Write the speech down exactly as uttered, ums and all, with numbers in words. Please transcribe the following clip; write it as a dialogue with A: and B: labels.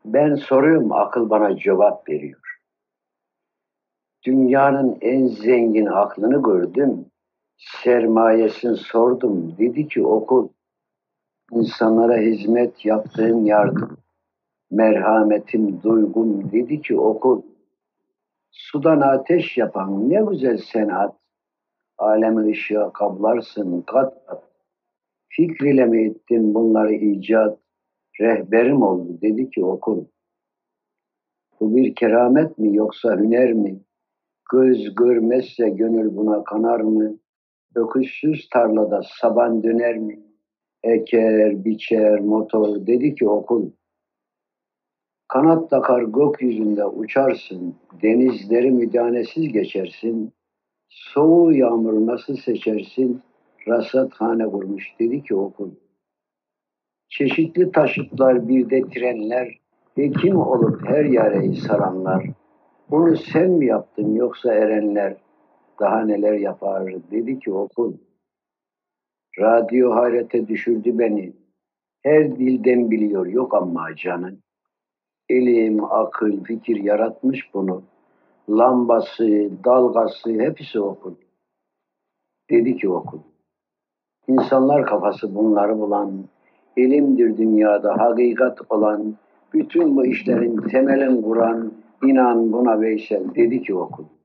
A: Ben soruyorum, akıl bana cevap veriyor. Dünyanın en zengin aklını gördüm. Sermayesini sordum. Dedi ki okul. İnsanlara hizmet yaptığım yardım. Merhametim, duygum. Dedi ki okul. Sudan ateş yapan ne güzel senat. Alemi ışığa kablarsın kat kat. Fikriyle mi ettin bunları icat? Rehberim oldu. Dedi ki okul. Bu bir keramet mi yoksa hüner mi? Göz görmezse gönül buna kanar mı? Öküzsüz tarlada saban döner mi? Eker, biçer, motor dedi ki okul. Kanat takar gökyüzünde uçarsın. Denizleri müdahanesiz geçersin. Soğuğu yağmuru nasıl seçersin? Rasathane kurmuş dedi ki okul. Çeşitli taşıtlar bir de trenler. Hekim olup her yareyi saranlar. Bunu sen mi yaptın yoksa erenler? Daha neler yapar dedi ki okul. Radyo hayrete düşürdü beni. Her dilden biliyor yok ama canı. İlim, akıl, fikir yaratmış bunu. Lambası, dalgası hepsi okul. Dedi ki okul. İnsanlar kafası bunları bulan, ilimdir dünyada hakikat olan, bütün bu işlerin temelin kuran, inan buna Veysel dedi ki okul.